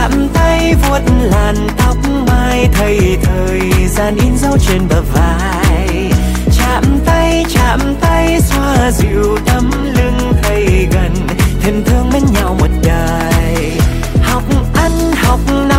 chạm tay vuốt làn tóc mai, thầy thời gian in dấu trên bờ vai. Chạm tay xoa dịu tấm lưng thầy gần, thêm thương mến nhau một đời. Học ăn học